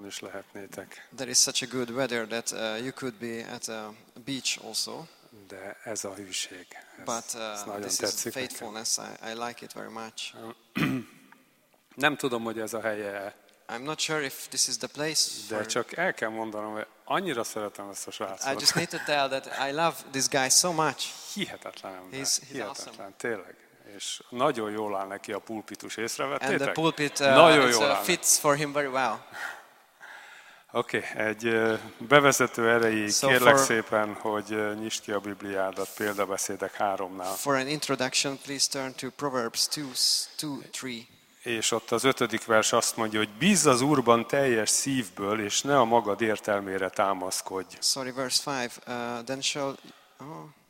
parton is lehetnétek. There is such a good weather that you could be at a beach also. De ez a hűség. But Ez nagyon this is tetszik nekem. faithfulness. I like it very much. Nem tudom, hogy ez a helye, I'm not sure if this is the place de for... csak el kell mondanom, hogy annyira szeretem ezt a I srácot. just need to tell that I love this guy so much. Hihetetlen ember. He's Hihetetlen, awesome. Tényleg. És nagyon jól áll neki a pulpitus, And észrevettétek? the pulpit Nagyon jól áll. fits for him very well. Oké, egy bevezető erejéig So kérlek for- szépen, hogy nyisd ki a Bibliádat példabeszédek 3-nál. For an introduction, please turn to Proverbs 2:3. És ott az 5. vers azt mondja, hogy bízz az Úrban teljes szívből, és ne a magad értelmére támaszkodj. Sorry, verse 5. Then shall... Oh.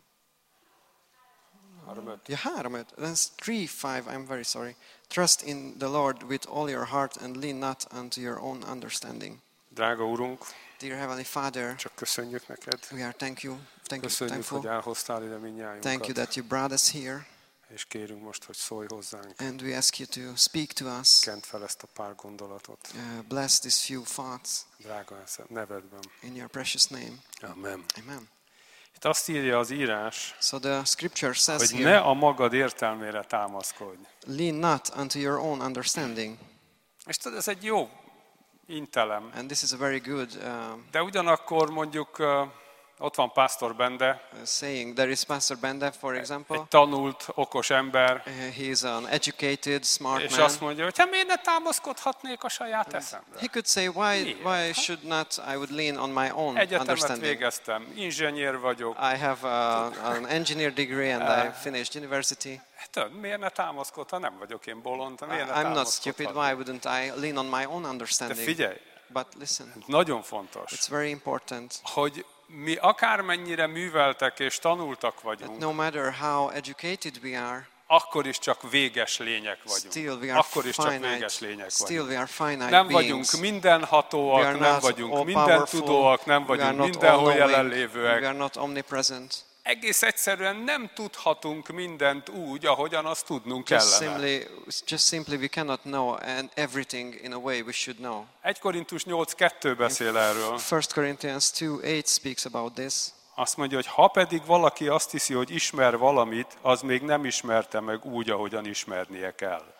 3-5. Yeah, 3. That's 3:5. I'm very sorry. Trust in the Lord with all your heart and lean not unto your own understanding. Drága Urunk, Dear Heavenly Father, csak köszönjük neked. we are thankful Köszönjük, hogy thankful. elhoztál ide Thank you mindnyájunkat. that you brought us here, És kérünk most, hogy szólj hozzánk. and we ask you to speak to us. Kent fel ezt a pár gondolatot. Bless these few thoughts Drága nevedben. in your precious name. Amen. Amen. Itt azt írja az írás, So the scripture says hogy ne here, a magad értelmére támaszkodj. lean not unto your own understanding. És tudod, ez egy jó intelem. And this is a very good De ugyanakkor mondjuk ott van Pásztor Bende, saying. There is Pastor Bende, for example. egy tanult, okos ember, He is an educated, smart és man. azt mondja, hogy hát miért ne támaszkodhatnék a saját eszemre? He could say, why should not I would lean on my own Egyetemet understanding? végeztem, inzsenyér vagyok. I have an engineer degree and I finished university. Tudod, miért ne támaszkodhat? Nem vagyok én bolond, miért ne I'm not stupid. támaszkodhatnék? Why wouldn't I lean on my own De understanding? figyelj, But listen, nagyon fontos, it's very important hogy mi akármennyire műveltek és tanultak that vagyunk, no matter how educated we are, akkor is csak véges lények vagyunk. still we are Akkor is csak finite. véges lények Still vagyunk. we are finite Nem beings. vagyunk mindenhatóak, We are nem not vagyunk all minden powerful. tudóak, nem We are vagyunk not mindenhol all-knowing. We jelenlévőek. are not omnipresent. Egész egyszerűen nem tudhatunk mindent úgy, ahogyan azt tudnunk Just kellene. simply we cannot know everything in a way we should know. 1 Korintus 8:2 beszél erről. 1 Corinthians 2:8 speaks about this. Azt mondja, hogy ha pedig valaki azt hiszi, hogy ismer valamit, az még nem ismerte meg úgy, ahogyan ismernie kell.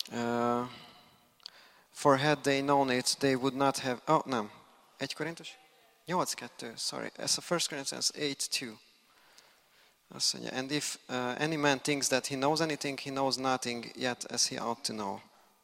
For had they known it, they would not have... Oh, nem. 1 Korintus? 8:2, sorry. Ez a 1 Corinthians 8:2. Azt mondja, and if any man thinks that he knows anything, he knows nothing yet as he ought to know.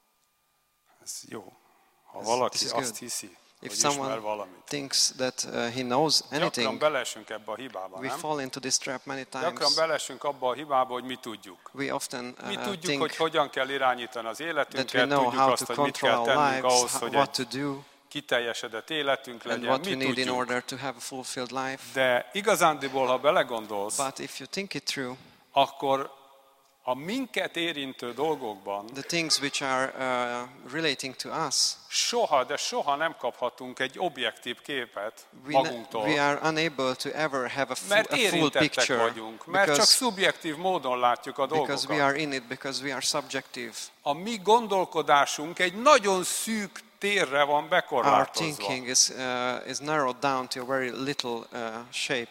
Ez jó. Ha This valaki is azt good. hiszi, If hogy ismer someone valamit. thinks that he knows Gyakran anything, beleesünk ebbe a hibába, we nem? fall into this trap many Gyakran times. beleesünk abba a hibába, hogy mi tudjuk. We often Mi tudjuk, think hogy hogyan kell irányítani az that we életünket, know tudjuk how azt, to hogy mit control kell our tennünk ahhoz, lives, hogy what to egy do, kiteljesedett életünk and legyen, what we mi need in tudjuk. order to have a fulfilled life. De igazándiból, ha belegondolsz, But if you think it through, akkor a minket érintő dolgokban the things which are relating to us, soha, de soha nem kaphatunk egy objektív képet magunktól, we are unable to ever have mert a full érintettek picture vagyunk, mert csak because, szubjektív módon látjuk a because we dolgokat. are in it, because we are subjective. A mi gondolkodásunk egy nagyon szűk térre van Our bekorlátozva. thinking is narrowed down to a very little shape.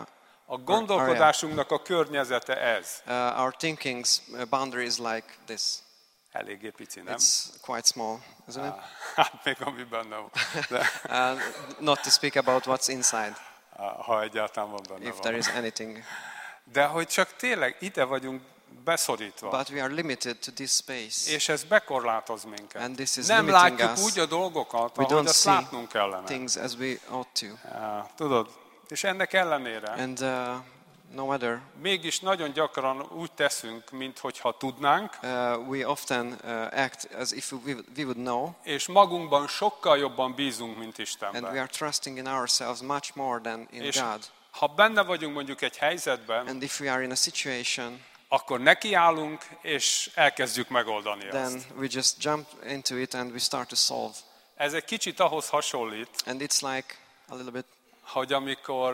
A gondolkodásunknak a környezete ez. Our thinking's boundary is like this. Eléggé pici, nem? It's quite small, isn't it? Hát még ami benne van. De, Not to speak about what's inside, ha egyáltalán van benne if there van. is anything. De hogy csak tényleg ide vagyunk beszorítva. But we are limited to this space. És ez bekorlátoz minket. And this is Nem limiting látjuk us. úgy a dolgokat, We ahogy don't azt see látnunk kellene. things as we ought to. Tudod? És ennek ellenére And no matter, mégis nagyon gyakran úgy teszünk, minthogyha tudnánk, we often act as if we would know, és magunkban sokkal jobban bízunk, mint and we Istenben. are trusting in ourselves much more than in És God. ha benne vagyunk mondjuk egy helyzetben, And if we are in a situation, akkor nekiállunk, és elkezdjük megoldani then azt. we just jump into it and we start to solve. Ez egy kicsit ahhoz hasonlít, And it's like a little bit, hogy amikor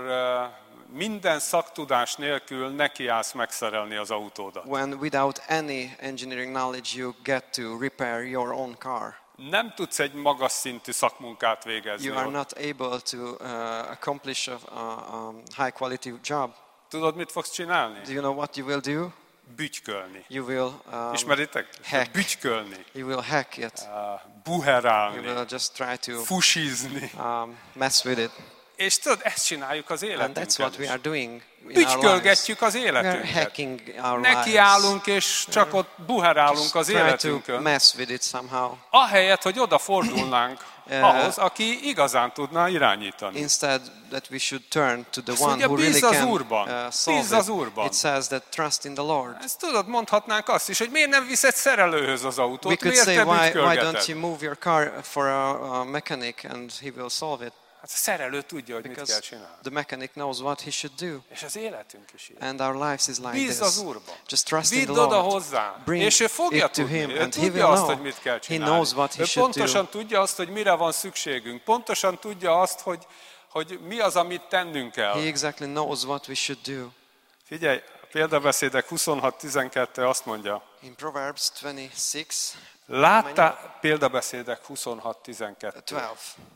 minden szaktudás nélkül nekiállsz megszerelni az autódat. when without any engineering knowledge you get to repair your own car. Nem tudsz egy magas szintű szakmunkát végezni. You are ott. not able to accomplish a high quality job. Tudod, mit fogsz csinálni? Do you know what you will do? Bütykölni. You will Ismeritek? hack. Bütykölni. You will hack it. You Buherálni. will just try to Fusizni. mess with it. És tudod, ezt csináljuk az And that's életünkkel what we is. are doing in our lives. Bütykölgetjük az We are életünket. hacking our lives. Nekiállunk, és csak ott buherálunk az Try to életünkön. mess with it somehow. Ahelyett, hogy odafordulnánk ahhoz, aki igazán tudna irányítani. Instead that we should turn to the Azt one mondja, who really bízz az can Úrban. solve Bízz az it. Úrban. It says that trust in the Lord. Ezt tudod, mondhatnánk azt is, hogy miért nem viszed szerelőhöz az We autót, could miért say, te why don't bütykölgeted? you move your car for a mechanic and he will solve it? Hát a szerelő tudja, hogy mit kell Because csinálni. the mechanic knows what he should do. És az életünk is ilyen. And our lives is like Bízz this. az Úrban. Just trust in Vidd the oda Lord. hozzá. Bring És ő fogja it to tudni. him, Ő and he tudja will azt, know. hogy mit kell He csinálni. knows what he Ő should pontosan do. tudja azt, hogy mire van szükségünk. Pontosan tudja azt, hogy mi az, amit tennünk kell. He exactly knows what we should do. Figyelj, a példabeszédek 26:12 azt mondja. In Proverbs 26, Példabeszédek 26:12. 12.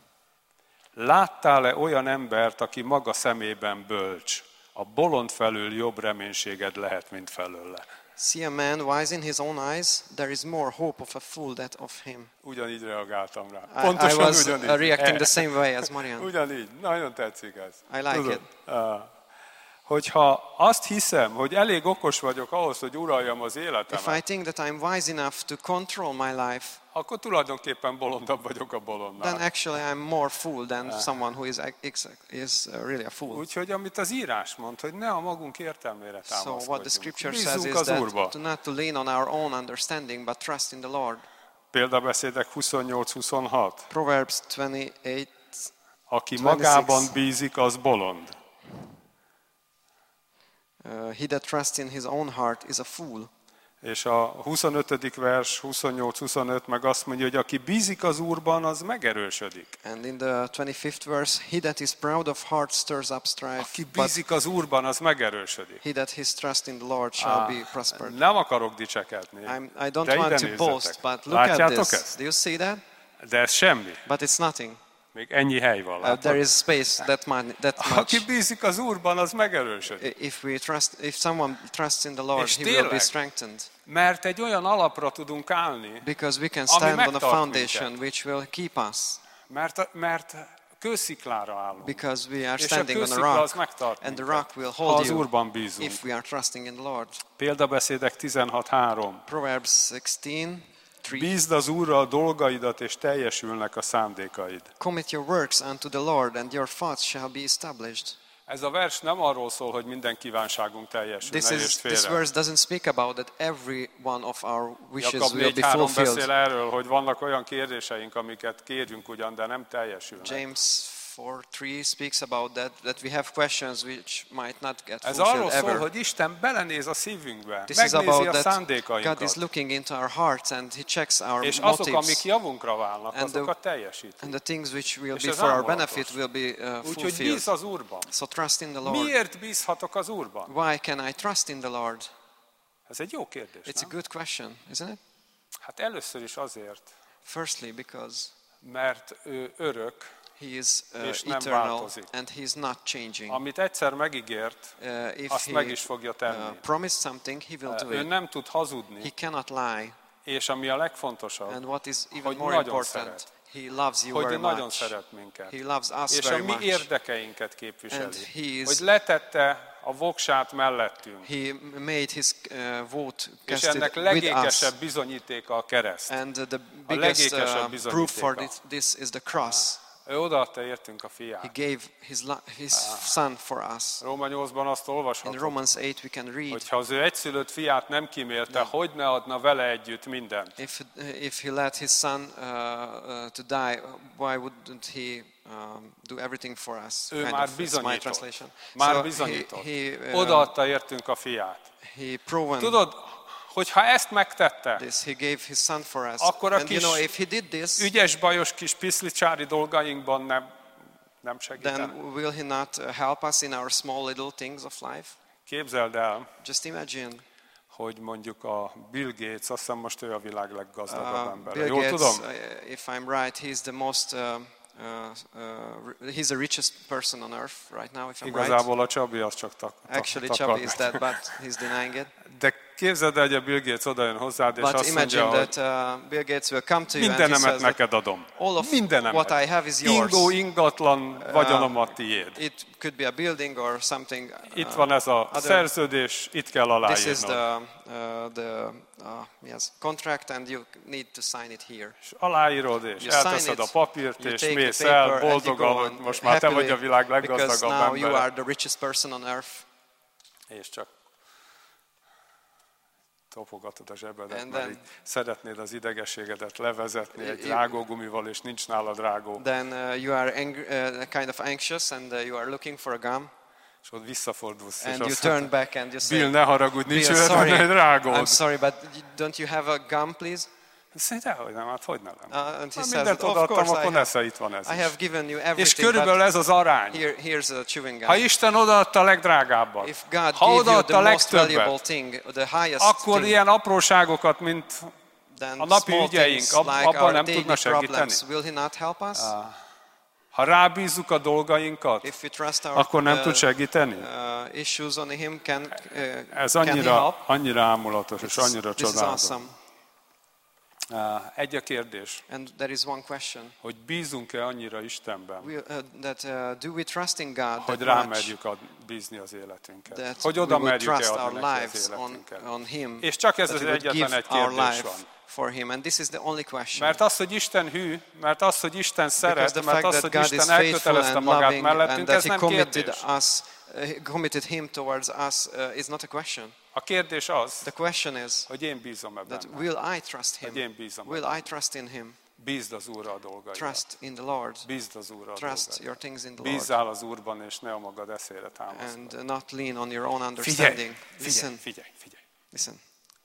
Láttál-e olyan embert, aki maga szemében bölcs? A bolond felől jobb reménységed lehet, mint felőle. See a man wise in his own eyes, there is more hope of a fool than of him. Ugyanígy reagáltam rá. I Pontosan was ugyanígy. reacting the same way as Marian. Ugyanígy. Nagyon tetszik ez. I like Tudod, it. hogyha azt hiszem, hogy elég okos vagyok ahhoz, hogy uralljam az If I életemet, think that I'm wise enough to control my life, akkor tulajdonképpen bolondabb vagyok a then bolondnál. actually I'm more fool than someone who is really a fool. Úgyhogy amit az írás mond, hogy ne a magunk értelmére So what the támaszkodjunk. scripture says Bízzunk is az that Úrba. not to lean on our own understanding, but trust in the Lord. Példabeszédek 28-26. Proverbs 28. Aki 26. magában bízik, az bolond. He that trusts in his own heart is a fool. És a 25. vers, 28-25 meg azt mondja, hogy aki bízik az Úrban, az megerősödik. And in the 25th verse, he that is proud of heart stirs up strife, Aki but bízik az Úrban, az megerősödik. he that his trust in the Lord shall be prospered. Nem akarok dicsekedni. I don't De ide want to nézzetek. boast, but look at Látjátok this. ezt? Do you see that? De ez semmi. But it's nothing. Még ennyi hely van. There Látod? is space that Aki much. bízik az Úrban, az megerősödik. If someone trusts in the Lord, És he will be tényleg. strengthened. Mert egy olyan alapra tudunk állni, Because we can Ami stand on a megtart foundation minket. which will keep us. mert kősziklára állunk. Because we are És a standing on a kőszikla az rock, megtart and the minket, rock will ha hold az you Úrban bízunk. if we are trusting in the Lord. Példabeszédek 16:3. Proverbs 16:3. Bízd az Úrra a dolgaidat, és teljesülnek a szándékaid. Commit your works unto the Lord, and your thoughts shall be established. Ez a vers nem arról szól, hogy minden kívánságunk teljesül, ne értsd This félre. verse doesn't speak about that every one of our wishes Jakab will be 4:3 fulfilled. beszél erről, hogy vannak olyan kérdéseink, amiket kérjünk ugyan, de nem teljesülnek. James 4:3 speaks about that we have questions which might not get Ez arról fulfilled szól, ever. hogy Isten belenéz a szívünkbe, This is megnézi about a that God szándékainkat, is looking into our hearts and He checks our és azok, amik motives, javunkra válnak, And the- azokat teljesíti. and the things which will És be ez for our ámulatos. benefit will be Úgyhogy fulfilled. bízz az Úrban. So trust in the Lord. Miért bízhatok az Úrban? Why can I trust in the Lord? Ez egy jó kérdés, It's a nem? good question, isn't it? Hát először is azért, Firstly, because mert ő örök, He is És nem eternal változik. and He is not changing. amit egyszer megígért, If azt He meg is fogja tenni. promised something, He will do Ő it. nem tud hazudni, He cannot lie. és ami a legfontosabb, And what is even hogy more nagyon important, szeret. He loves you hogy very ő nagyon much. szeret minket. He loves us És a very mi much. érdekeinket And képviseli. he is- Hogy letette a voksát mellettünk. He made His vote És casted ennek with us. legékesebb bizonyítéka a kereszt. And the biggest legékesebb proof for bizonyítéka. this is the cross. Ő odaadta értünk a He fiát. gave His Son for us. Róma 8-ban azt In olvashatod, Romans 8 we can read, hogyha az ő egyszülött fiát nem kímélte, hogy ne adna vele együtt mindent. if He let His Son to die, why wouldn't He do everything for us? Ő Kind már of is my bizonyított. translation. Már So bizonyított. He Odaadta értünk a fiát. proven Tudod, hogyha ezt megtette, this. He gave His Son for us. Akkor a And you kis know, if He did this, ügyes-bajos kis piszlicsári dolgainkban nem segítene. then will He not help us in our small little things of life? Képzeld el, Just imagine hogy mondjuk a Bill Gates, azt hiszem most ő a világ leggazdagabb embere. Bill Jól Gates, tudom? if I'm right, he's the most, he's the richest person on earth right now, if I'm right. Igazából a Csabi az csak Actually, takar Chubby is megy. dead, but he's denying it. De képzeld el, hogy a Bill Gates odajön hozzád, és But azt imagine mondja, hogy that Bill Gates will come to you and he mindenemet says that neked adom. all of Mindenemet. what I have is yours. Ingó, ingatlan vagyonom a tiéd. It could be a building or something. Itt van ez a szerződés, itt kell This is aláírnod. yes, contract, and you need to sign it here. És aláírod, és You sign elteszed it, a papírt, you és take mész the paper el and you boldogan, go hogy on most már te happily, vagy a világ because leggazdagabb now you embere. are the richest person on earth. És csak topogatod a zsebedet, And mert then- így szeretnéd az idegességedet levezetni egy rágógumival, és nincs nálad rágó. Then you are kind of anxious and you are looking for a gum, És ott visszafordulsz, és and you azt turn mondod, back and you say, Bill, ne haragudj, nincs Bill, olyan sorry, egy rágód. I'm sorry, but don't you have a gum, please? Azt mondja, dehogy nem, hát hogy nem. And he Ha says, mindent of odaadtam, course akkor I nesze, itt van ez I is. have given you És everything, körülbelül but ez az arány. here's a chewing Ha gum. Isten odaadta a legdrágábbat, If God ha gave you odaadta the a most valuable legtöbbet, thing, the highest akkor thing, ilyen apróságokat, mint then a napi small ügyeink, things like abban our nem daily tudna segíteni? problems, will He not help us? Ha rábízzuk a dolgainkat, If we trust our akkor nem tud segíteni? issues on Him, Ez can He help? annyira ámulatos és annyira This is csodálatos. awesome. Egy a kérdés, And there is one question. hogy bízunk-e annyira Istenben, Do we trust in God hogy that much rámerjük bízni az életünket? that Hogy we oda will merjük-e trust our adni neki az lives életünket? on Him, És csak ez that az we would egyetlen give egy our kérdés life van. for Him? And this is the only question. Mert az, hogy Isten hű, mert az, hogy Isten Because szeret, the mert fact az, that hogy God is Isten faithful elkötelezte and magát loving and mellettünk, that ez He nem kérdés. committed Him towards us is not a question. A kérdés az, The question is hogy én bízom ebben. that will I trust Hogy én Him? bízom Will ebben. I trust in Him? Bízd az Úrra a dolgaidat. Trust in the Lord. Bízd az Úrra a Trust dolgaidat. your things in the Lord. Bízzál az Úrban, és ne a magad eszére támaszkodj. And not lean on your own Figyelj, understanding. figyelj, figyelj, figyelj. Listen.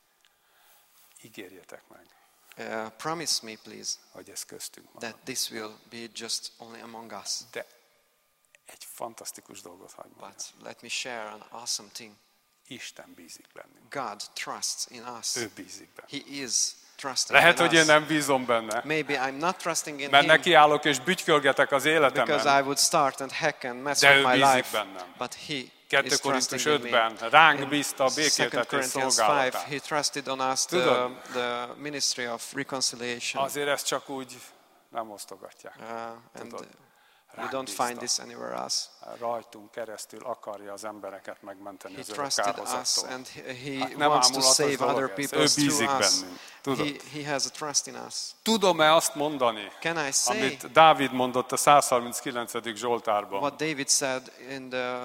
Ígérjetek meg, Promise me, please, hogy ez köztünk van. that this will be just only among us. De egy fantasztikus dolgot hagy mondjak. But let me share an awesome thing. Isten bízik bennünk. God trusts in us. Ő bízik bennünk. He is trusting Lehet, in hogy én us. nem bízom benne, Maybe I'm not trusting in mert Him nekiállok és bütykölgetek az because életemen. I would start and hack and mess De with ő my bízik life. bennem. But He 2 is Korintus trusting in me. 5-ben ránk In bízta a 2 békéltetés Corinthians 5, szolgálatát. He trusted on us Tudod? the ministry of reconciliation. Azért ezt csak úgy nem osztogatják. And Tudod, you ránk don't find bízta. this anywhere else. Rajtunk keresztül akarja az embereket megmenteni He az örök trusted us kárhozattól. and He Hát nem wants to ámulatos save dolog other ez. people Ő bízik through us. bennünk. Tudod? He has a trust in us. Tudom-e azt mondani, Can I say amit Dávid mondott a 139. Zsoltárban? what David said in the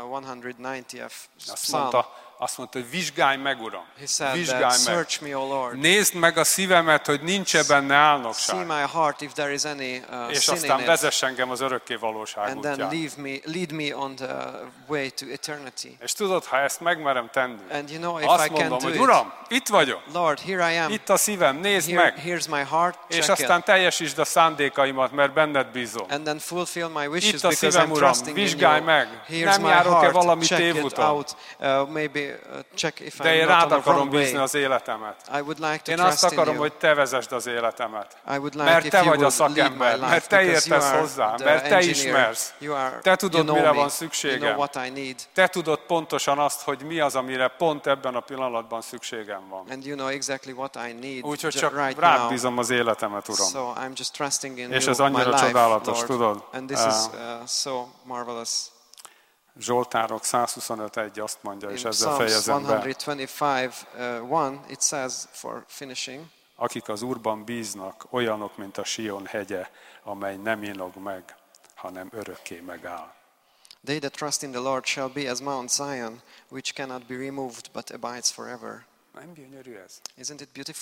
190th Azt Psalm? mondta, hogy vizsgálj meg, Uram, He said vizsgálj that, meg. search me, O Lord. Nézd meg a szívemet, hogy nincs-e benne See álnokság. my heart if there is any És sin aztán in it. vezess engem az örökké valóság And then útján. lead me on the way to eternity. És tudod, ha ezt megmerem tenni, And you know, if azt I can mondom, do hogy it, Uram, itt vagyok, Lord, here I am. itt a szívem, nézd meg, Here's my heart. és Check aztán it. teljesítsd a szándékaimat, mert benned bízom. And then fulfill my wishes Itt a because szívem, I'm Uram, trusting in vizsgálj you. meg. Here's Nem my járok-e heart. valami Check it tévúton? out. Maybe check if De I'm én not rád on a akarom wrong bízni way. az életemet. I would like to Én azt trust in akarom, you. hogy te vezesd az életemet. I would like Mert if te you vagy a would lead my szakember, life, mert te because you értesz are hozzám, the mert te engineer. ismersz. You Te tudod, know mire me. van You szükségem. know what I need. Te tudod pontosan azt, hogy mi az, amire pont ebben a pillanatban szükségem van. And you know exactly what I need Úgyhogy csak right rád now. bízom az életemet, Uram. So I'm just trusting in És you, ez my annyira life, csodálatos, Lord. tudod? And this is so marvelous. Zsoltárok 125:1 azt mondja, és In ezzel Psalms fejezem be. 125:1, it says, for finishing, Akik az Úrban bíznak, olyanok, mint a Sion hegye, amely nem inog meg, hanem örökké megáll. they that trust in the Lord shall be as Mount Zion, which cannot be removed, but abides forever. Nem gyönyörű ez? Isn't it beautiful?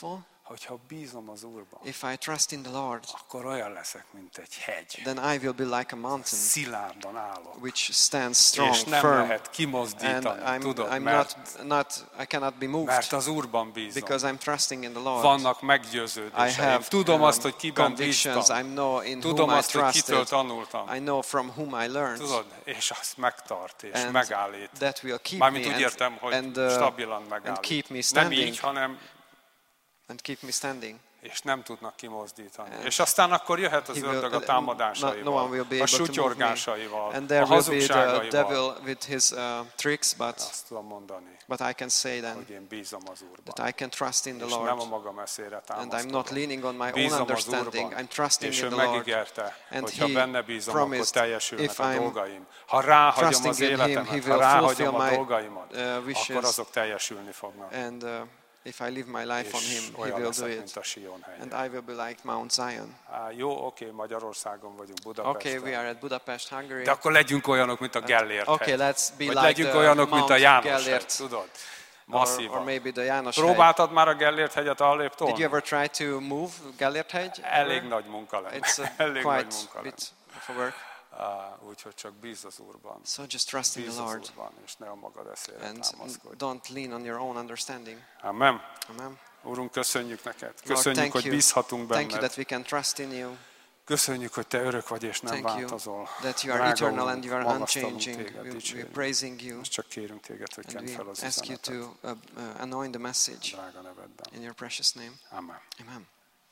Hogyha bízom az Úrban, If I trust in the Lord, akkor olyan leszek, mint egy hegy. then I will be like a mountain Szilárdan állok. which stands strong, És nem firm, lehet and kimozdítani, tudod, I cannot be moved mert az Úrban bízom. because I'm trusting in the Lord. Vannak I meggyőződéseim. have Tudom azt, hogy kiben convictions. bíztam. I know in Tudom whom I azt, hogy kitől trusted. tanultam. I know from whom I learned. Tudod, és azt megtart, és And megállít. that will keep Mármint me úgy értem, hogy stabilan and megállít. keep me Nem standing. így, hanem And keep me standing. és nem tudnak kimozdítani. És aztán akkor jöhet az ördög a támadásaival, a sutyorgásaival, And a there will be the hazugságaival. devil with his tricks, Azt tudom mondani, but I can say then hogy én bízom az Úrban. that I can trust in the És nem a Lord. magam eszére And I'm not támaszkodom. leaning on my own Bízom az understanding. Úrban, I'm trusting és in ő the Lord. megígérte, And hogy ha he benne bízom, akkor promised, teljesülnek if a I'm dolgaim. Ha ráhagyom trusting az in him, he életemet, will ha ráhagyom fulfill a my, dolgaimat, wishes. akkor azok teljesülni fognak. And if I live my life on És him, he olyan will do leszek, mint it. a Sion And hegye. I will be like Mount Zion. Jó, oké, Magyarországon vagyunk, Okay, Budapesten. we are at Budapest, Hungary. De akkor legyünk olyanok, mint a Gellért Okay, hegy. let's be Vagy like legyünk the olyanok, mint a Mount János hegy, Gellért. tudod? Or Masszívan. maybe the János hegy. Próbáltad már a Gellért hegyet arrébb Did you tolni? ever try to move Gellért hegy? Elég nagy munka lenne. It's a Elég nagy quite munka lenne. bit of a work. Úgyhogy csak bízz az Úrban. So just trust in Bízz the az Lord Úrban, és ne a magad eszére and támaszkodj. don't lean on your own understanding. Amen. Amen. Úrunk, köszönjük neked. Lord, Köszönjük, thank hogy you. bízhatunk Thank you benned. that we can trust in you. Köszönjük, hogy te örök vagy és nem Thank you változol. that you are Drága eternal Úrunk, and you are magasztalunk unchanging. téged, We're dicsérjük. praising you. Most csak kérünk téged, hogy And kent fel we az ask you üzenetet. to anoint the message Drága nevedben. in your precious name. Amen. Amen.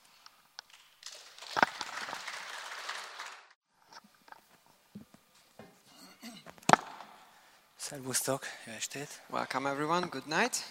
Szervusztok, jó estét! Welcome everyone. Good night.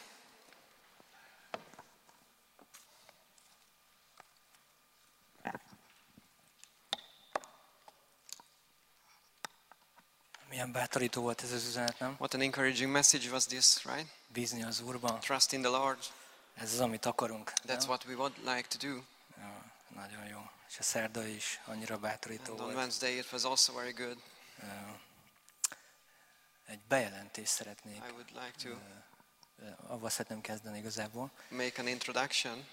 Milyen bátorító volt ez az üzenet, nem? What an encouraging message was this, right? Bízni az Úrban. Trust in the Lord. Ez az, amit akarunk. That's nem? what we would like to do. Ja, nagyon jó. És a szerda is annyira bátorító And on volt. Wednesday it was also very good. Egy bejelentést szeretnék. I would like to Avval szeretném kezdeni igazából. make an introduction.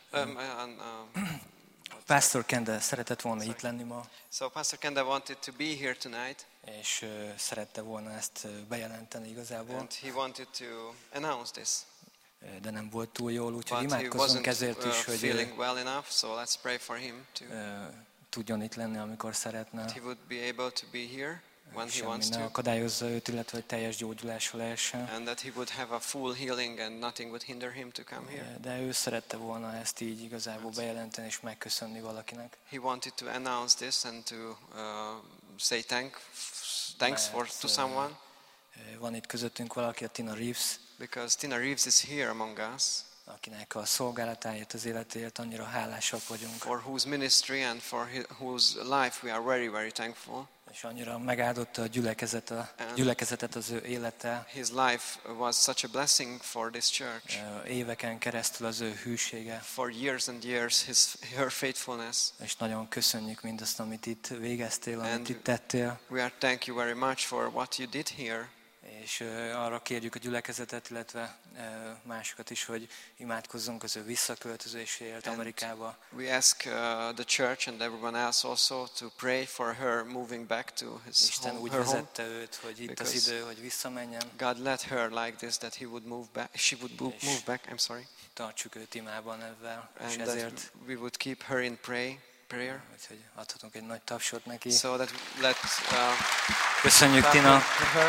Pastor Kende szeretett volna itt lenni ma, So Pastor Kenda wanted to be here tonight, és szerette volna ezt bejelenteni igazából, and he wanted to announce this. de nem volt túl jól, úgyhogy But he imádkozzunk wasn't ezért is, hogy feeling well enough, so let's pray for him to tudjon itt lenni, amikor szeretne. he would be able to be here when he Semmi wants ne to, akadályozza őt, illetve hogy teljes gyógyulásra lehessen. and that he would have a full healing and nothing would hinder him to come here. De ő szerette volna ezt így igazából bejelenteni és megköszönni valakinek. He wanted to announce this and to say thanks to someone, Van itt közöttünk valaki, a Tina Reeves, because Tina Reeves is here among us, akinek a szolgálatáért, az életéért annyira hálásak vagyunk. for whose ministry and for whose life we are very, very thankful. És annyira megáldotta a gyülekezetet az ő élete. His life was such a blessing for this church. Éveken keresztül az ő hűsége. For years and years, her faithfulness. És nagyon köszönjük mindazt, amit itt végeztél, amit And itt tettél. we are thank you very much for what you did here. És arra kérjük a gyülekezetet, illetve másokat is, hogy imádkozzunk az ő visszaköltözéséért Amerikába. We ask the church and everyone else also to pray for her moving back to Isten úgy her home. vezette őt, hogy itt az Because idő, hogy visszamenjen. God let her like this, that he would move back. She would move back. I'm sorry. Tartsuk őt imában ezzel, és And that ezért, we would keep her in prayer. úgyhogy adhatunk egy nagy tapsot neki. So that let's Köszönjük, clap Tina! for her.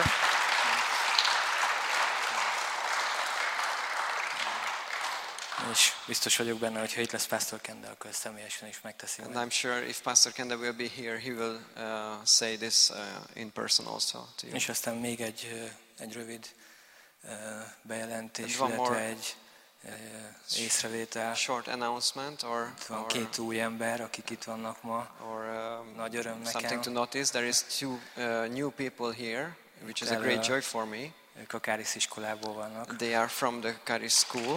És biztos vagyok benne, hogy ha itt lesz Pastor Kende, akkor ezt személyesen is megteszi. And I'm sure if Pastor Kenda will be here, he will say this in person also to you. És aztán még egy rövid bejelentés, And one illetve more egy észrevétel. Short announcement Itt van két új ember, akik itt vannak ma. or Nagy öröm something nekem. to notice. There is two new people here, which is a great joy for me. Ők a Káris iskolából vannak. They are from the Charis School.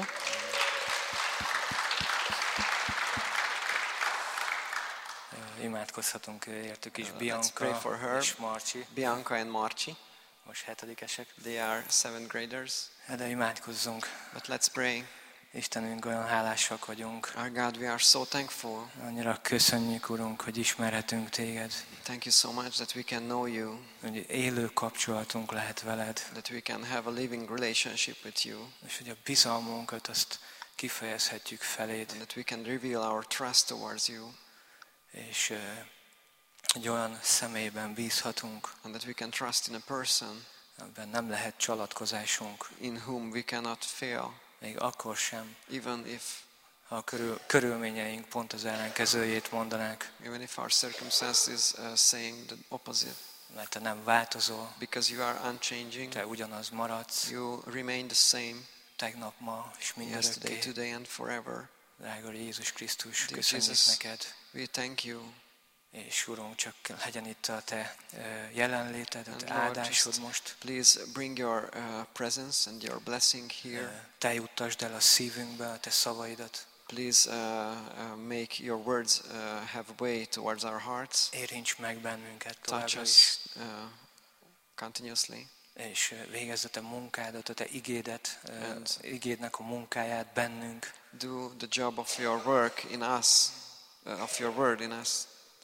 Imádkozhatunk értük is, Let's pray Bianca for her. és Marci, Bianca and Marci. most 7-esek. They are 7th graders. De imádkozzunk. But let's pray. Istenünk, olyan hálásak vagyunk. Our God, we are so thankful. Annyira köszönjük, Urunk, hogy ismerhetünk Téged. Thank you so much that we can know you, Hogy élő kapcsolatunk lehet veled. that we can have a living relationship with you, És hogy a bizalmunkat azt kifejezhetjük feléd. and that we can reveal our trust towards you, És egy olyan személyben bízhatunk, and that we can trust in a person amiben nem lehet csalatkozásunk. in whom we cannot fail, Még akkor sem, even if ha a körülményeink pont az ellenkezőjét mondanák. our circumstances saying the opposite, Mert te nem változol, because you are unchanging, te ugyanaz maradsz, you remain the same tegnap, ma és yesterday, mindörökké. today and forever. Drága Jézus Krisztus, Dear köszönjük Jesus, neked. we thank you, És Urunk, csak legyen itt a te jelenléted, a and te Lord, áldásod just most. please bring your presence and your blessing here. Te juttasd el a szívünkbe a te szavaidat. Please make your words have way towards our hearts. Érints meg bennünket Touch továbbra is. us continuously. És végezz a te munkádat, a te igédet, And igédnek a munkáját bennünk. do the job of your work in us, of your word in us.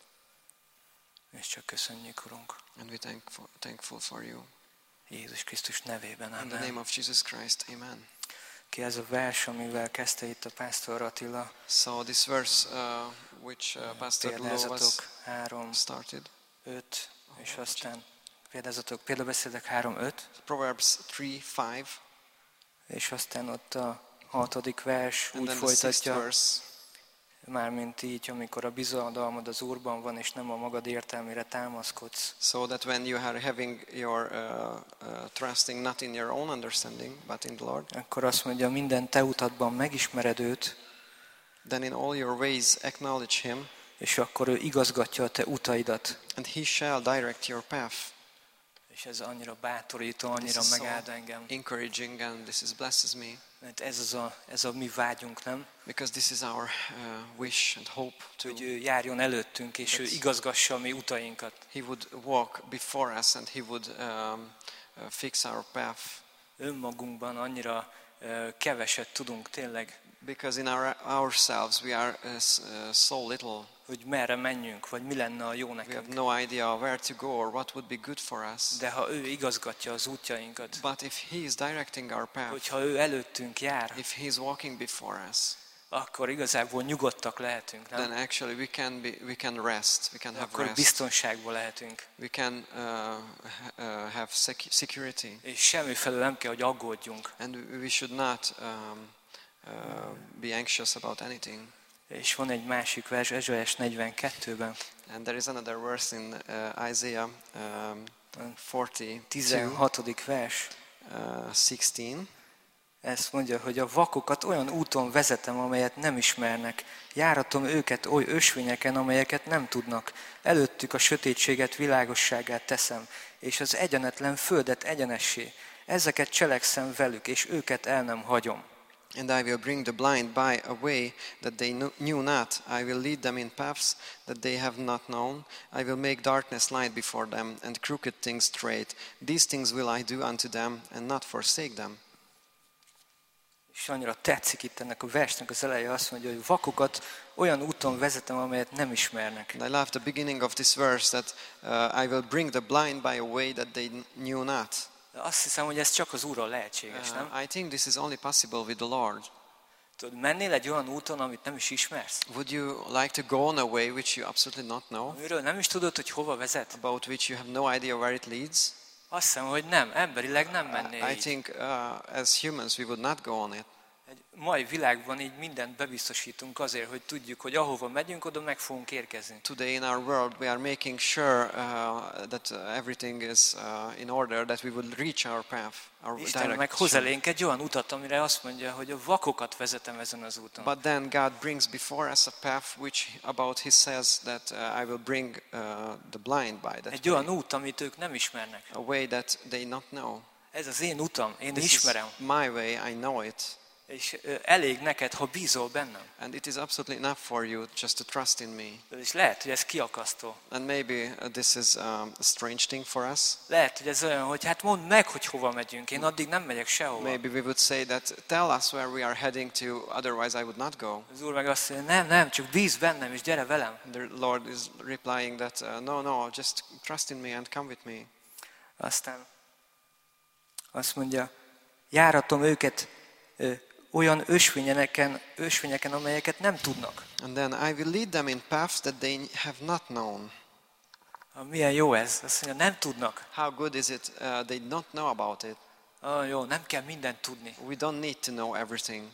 És csak köszönjük, Urunk. And we thankful for you. Jézus Krisztus nevében, In the amen. name of Jesus Christ, amen. Ki ez a vers, amivel kezdte itt a Pásztor Attila? So this verse which Pastor Lou was Példázatok 3, started, 5, és aztán példabeszédek 3-5, Proverbs 3:5, és aztán ott a 6. vers and úgy then the 6th folytatja, verse. mármint így, amikor a bizalmad az Úrban van, és nem a magad értelmére támaszkodsz. So that when you are having your trusting not in your own understanding, but in the Lord, Akkor azt mondja, minden te utadban megismered őt, then in all your ways acknowledge Him, és akkor ő igazgatja a te utaidat. and He shall direct your path. És ez annyira bátorító, This annyira is so megáld engem. encouraging, and this is blesses me, Mert ez a mi vágyunk, nem? because this is our wish and hope to. Hogy ő járjon előttünk, és ő igazgassa a mi utainkat. He would walk before us, and He would fix our path. Önmagunkban annyira keveset tudunk tényleg, Because in ourselves we are so little. hogy merre menjünk, vagy mi lenne a jó We have nekünk. no idea where to go or what would be good for us. De ha ő igazgatja az útjainkat, But if He is directing our path, hogyha ő előttünk jár, if He is walking before us, akkor igazából nyugodtak lehetünk, then nem? actually we can rest. We can have Akkor rest. biztonságban lehetünk. We can have security, És semmifelől nem kell, hogy aggódjunk. and we should not be anxious about anything. És van egy másik vers, Ezsaiás 42-ben, And there is another verse in Isaiah 42, 16. vers. 16. Ezt mondja, hogy a vakokat olyan úton vezetem, amelyet nem ismernek. Járatom őket oly ösvényeken, amelyeket nem tudnak. Előttük a sötétséget világosságát teszem, és az egyenetlen földet egyenessé. Ezeket cselekszem velük, és őket el nem hagyom. And I will bring the blind by a way that they knew not. I will lead them in paths that they have not known. I will make darkness light before them, and crooked things straight. These things will I do unto them, and not forsake them. És annyira tetszik itt ennek a versnek az eleje, azt mondja, hogy vakokat olyan úton vezetem, amelyet nem ismernek. And I love the beginning of this verse that I will bring the blind by a way that they knew not. De azt hiszem, hogy ez csak az Úrral lehetséges, nem? I think this is only possible with the Lord. Tudod, mennél egy olyan úton, amit nem is ismersz? Would you like to go on a way which you absolutely not know, Amiről nem is tudod, hogy hova vezet? about which you have no idea where it leads? Azt hiszem, hogy nem, emberileg nem I mennél így. think as humans we would not go on it. Egy mai világban így mindent bebiztosítunk azért, hogy tudjuk, hogy ahova megyünk, oda meg fogunk érkezni. Today in our world we are making sure that everything is in order, that we will reach our path, our Isten meg hoz direction. elénk egy olyan utat, amire azt mondja, hogy a vakokat vezetem ezen az úton. But then God brings before us a path which about He says that I will bring the blind by that Egy way. olyan út, amit ők nem ismernek. A way that they not know. Ez az én utam, én This is ismerem. my way, I know it. És elég neked, ha bízol bennem. And it is absolutely enough for you just to trust in me. És lehet, hogy ez kiakasztó. And maybe this is a strange thing for us. Lehet, hogy ez olyan, hogy hát mondd meg, hogy hova megyünk. Én addig nem megyek sehova. Maybe we would say that, tell us where we are heading to, otherwise I would not go. Az Úr meg azt mondja, nem, csak bíz bennem, és gyere velem. The Lord is replying that, no, just trust in me and come with me. Aztán azt mondja, járatom őket olyan ösvényeken, amelyeket nem tudnak. And then I will lead them in paths that they have not known. Milyen jó ez? Azt mondja, nem tudnak. How good is it? They don't know about it. Jó, nem kell mindent tudni. We don't need to know everything.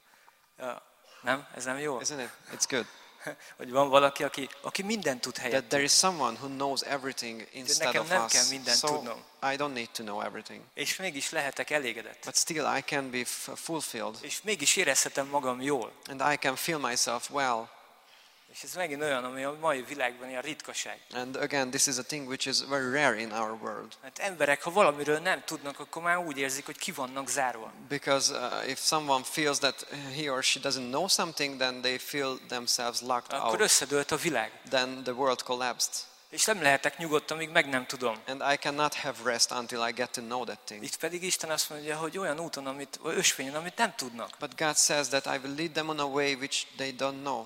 Nem? Ez nem jó? Isn't it? It's good. Hogy van valaki, aki mindent tud That helyett. there is someone who knows everything instead nekem of nem kell us. mindent So tudnom. I don't need to know everything. És mégis lehetek elégedett. But still I can be fulfilled. És mégis érezhetem magam jól. And I can feel myself well. És ez megint olyan, ami a mai világban ilyen ritkaság. And again, this is a thing which is very rare in our world. Hát emberek, ha valamiről nem tudnak, akkor már úgy érzik, hogy ki vannak zárva. Because if someone feels that he or she doesn't know something, then they feel themselves locked Akkor out. összedőlt a világ. Then the world collapsed. És nem lehetek nyugodt, amíg meg nem tudom. And I cannot have rest until I get to know that thing. Itt pedig Isten azt mondja, hogy olyan úton, ösvényen, amit nem tudnak. But God says that I will lead them on a way which they don't know.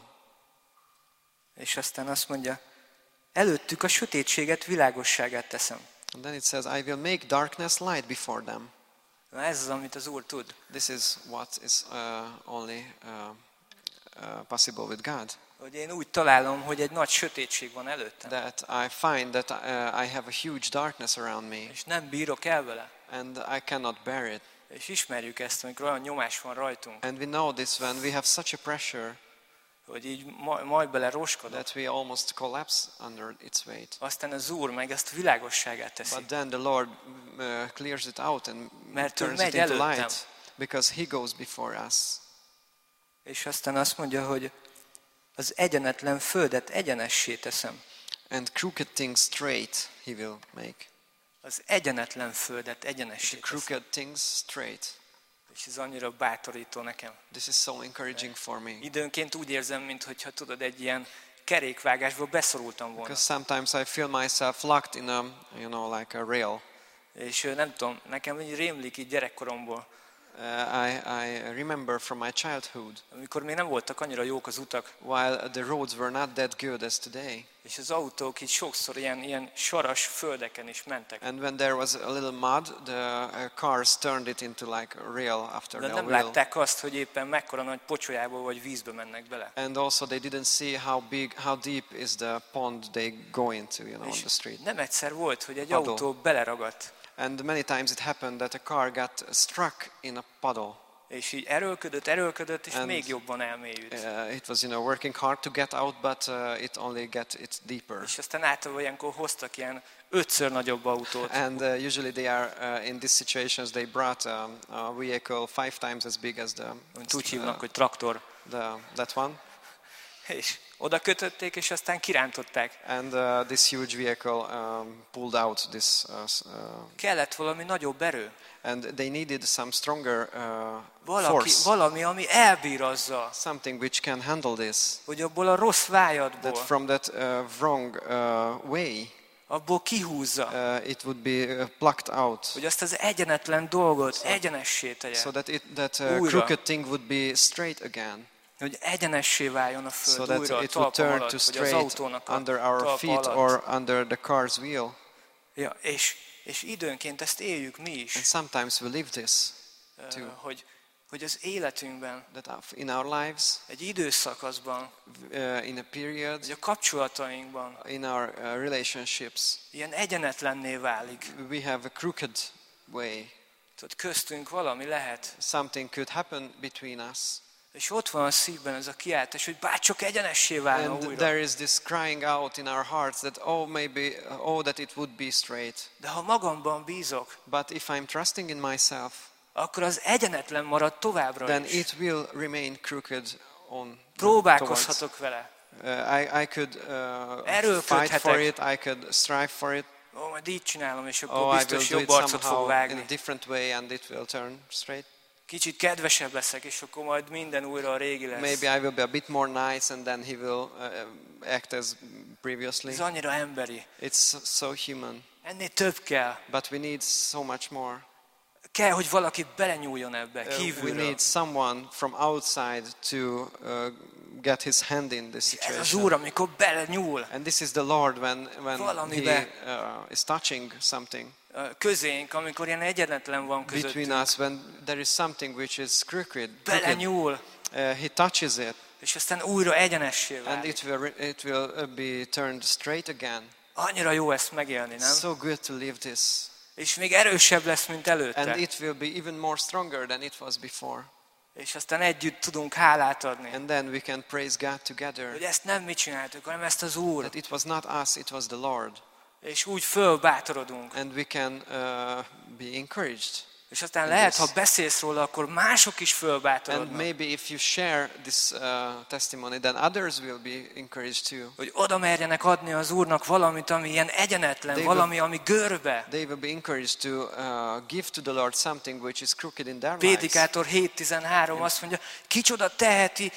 És aztán azt mondja, előttük a sötétséget világosságát teszem. And then it says, I will make darkness light before them. Na ez az, amit az Úr tud. This is what is only possible with God. Hogy én úgy találom, hogy egy nagy sötétség van előttem. That I find that I have a huge darkness around me. És nem bírok el vele. And I cannot bear it. És ismerjük ezt, amikor olyan nyomás van rajtunk, And we know this when we have such a pressure hogy így majd bele roskadok. that we almost collapse under its weight. Aztán az Úr meg ezt világosságát teszi. But then the Lord clears it out and Mert ő turns it megy into előttem. light because He goes before us. És aztán azt mondja, hogy az egyenetlen földet egyenessé teszem. And crooked things straight He will make. Az egyenetlen földet egyenessé The teszem. crooked things straight. És ez annyira bátorító nekem. This is so encouraging for me. Időnként úgy érzem, mintha tudod, egy ilyen kerékvágásba beszorultam volna. Because sometimes I feel myself locked in a, like a rail. És nem tudom, nekem így rémlik így gyerekkoromból, I remember from my childhood, amikor még nem voltak annyira jók az utak, while the roads were not that good as today. és az autók így sokszor ilyen saras földeken is mentek. And when there was a little mud, the cars turned it into like a rail after De the nem wheel. látták azt, hogy éppen mekkora nagy pocsolyába vagy vízbe mennek bele. And also they didn't see how deep is the pond they go into, on És the street. nem egyszer volt, hogy egy Puddle. autó beleragadt, And many times it happened that a car got struck in a puddle. és így erőlködött, és And, még jobban elmélyült. It was, working hard to get out, but it only it deeper. És aztán általában ilyenkor hoztak ilyen 5-ször nagyobb autót. And usually they are in these situations they brought a vehicle 5 times as big as Amit úgy hívnak, hogy traktor. that one. És oda kötötték, és aztán kirántották. And this huge vehicle pulled out this. Kellett valami nagyobb erő. And they needed some stronger force, Valami, ami elbírazza, something which can handle this. hogy abból a rossz vájadból, That from that wrong way, abból kihúzza, it would be plucked out, hogy azt az egyenetlen dolgot egyenessé tegye. so that that Újra. crooked thing would be straight again, Hogy egyenessé váljon a so föld that újra a it would talpam turn alatt, to vagy az straight autónak a under our talpa feet alatt. or under the car's wheel. Ja, és időnként ezt éljük mi And is, sometimes we live this too, hogy az életünkben, that in our lives, egy időszakaszban, in a period, vagy a kapcsolatainkban in our relationships, ilyen egyenetlenné válik. we have a crooked way. Tudod, köztünk valami lehet, Something could happen between us. és ott van a szívben ez a kiáltás, hogy bárcsak egyenessé válna And újra. there is this crying out in our hearts that, that it would be straight. De ha magamban bízok, But if I'm trusting in myself, akkor az egyenetlen marad továbbra then is. it will remain crooked on Próbálkozhatok vele. I could Erőlködhetek. fight for it, I could strive for it. Majd így csinálom, és akkor I will biztos do jobb it arcot fog somehow in a vágni. different way and it will turn straight. kicsit kedvesebb leszek, és akkor majd minden újra a régi lesz. Maybe I will be a bit more nice and then he will act as previously. Ez annyira emberi. It's so human. Ennél több kell. But we need so much more. Kell, hogy valaki belenyúljon ebbe, We kívülről. need someone from outside to get his hand in this Ez az situation. Úr, amikor belenyúl And this is the Lord when Valamibe. he is touching something közénk, amikor ilyen egyenletlen van between közöttünk. us, when there is something which is crooked, Belenyúl, he touches it, és aztán újra egyenessé and válik. it will be turned straight again. Annyira jó ezt megélni, nem? So good to live this. És még erősebb lesz, mint előtte. And it will be even more stronger than it was before. És aztán együtt tudunk hálát adni. And then we can praise God together. Hogy ezt nem mi csináltuk, hanem ezt az Úr. That it was not us, it was the Lord. És úgy fölbátorodunk. And we can be encouraged. És aztán lehet, ha beszélsz róla, akkor mások is And fölbátorodnak. maybe if you share this testimony, then others will be encouraged too. Hogy oda merjenek adni az Úrnak valamit, ami ilyen egyenetlen, valami, ami görbe. They will be encouraged to give to the Lord something which is crooked in their lives. Prédikátor 7.13 azt mondja, kicsoda teheti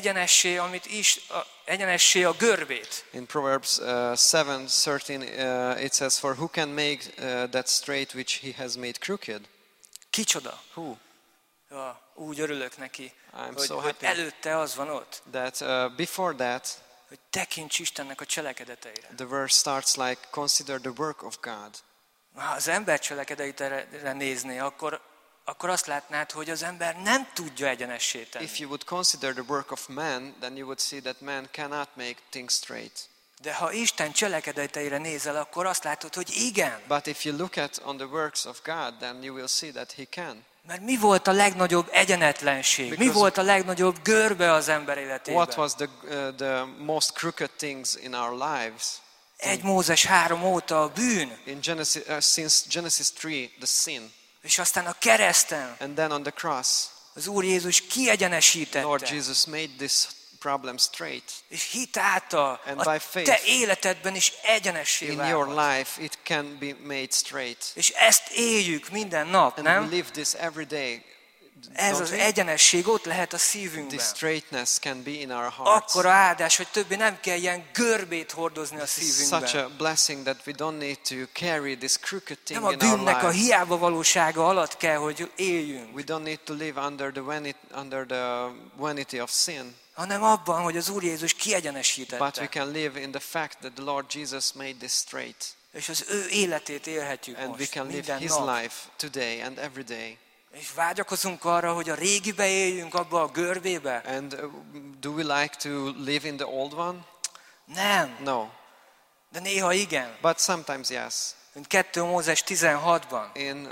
egyenessé a görbét. In Proverbs 7:13 it says, "For who can make that straight which he has made crooked?" Kicsoda? Who? Ja, úgy örülök neki, I'm hogy, so hogy happy. előtte az van ott, That before that, hogy tekints Istennek a cselekedeteire. the verse starts like, "Consider the work of God." Ha az ember cselekedeteire nézné, akkor azt látnád, hogy az ember nem tudja egyenessé tenni. If you would consider the work of man, then you would see that man cannot make things straight. De ha Isten cselekedeteire nézel, akkor azt látod, hogy igen. But if you look at on the works of God, then you will see that he can. Mert mi volt a legnagyobb egyenetlenség? Mi Because- volt a legnagyobb görbe az ember életében? What was the most crooked things in our lives? 1 Mózes 3 óta a bűn, In Genesis, since Genesis 3, the sin, és aztán a kereszten and then on the cross, az Úr Jézus Lord kiegyenesítette, Jesus made this problem straight. és hit által And a by faith, te életedben is egyenessé In your válhat. life, it can be made straight. És ezt éljük minden nap, And we nem? live this every day. Ez Don't az we? egyenesség ott lehet a This szívünkben. straightness can be in our hearts. Akkora áldás, hogy többé nem kell ilyen görbét hordozni a This is such szívünkben. a blessing that we don't need to carry this crooked thing Nem a in our bűnnek a lives. hiába valósága alatt kell, hogy éljünk, We don't need to live under the vanity of sin, hanem abban, hogy az Úr Jézus but we kiegyenesítette, can live in the fact that the Lord Jesus made this straight. és az ő életét élhetjük And we most, can live minden His nap. life today and every day. És vágyakozunk arra, hogy a régibe éljünk, abba a görbébe? And do we like to live in the old one? Nem, No, de néha igen. but sometimes yes. Mint 2 Mózes 16-ban. In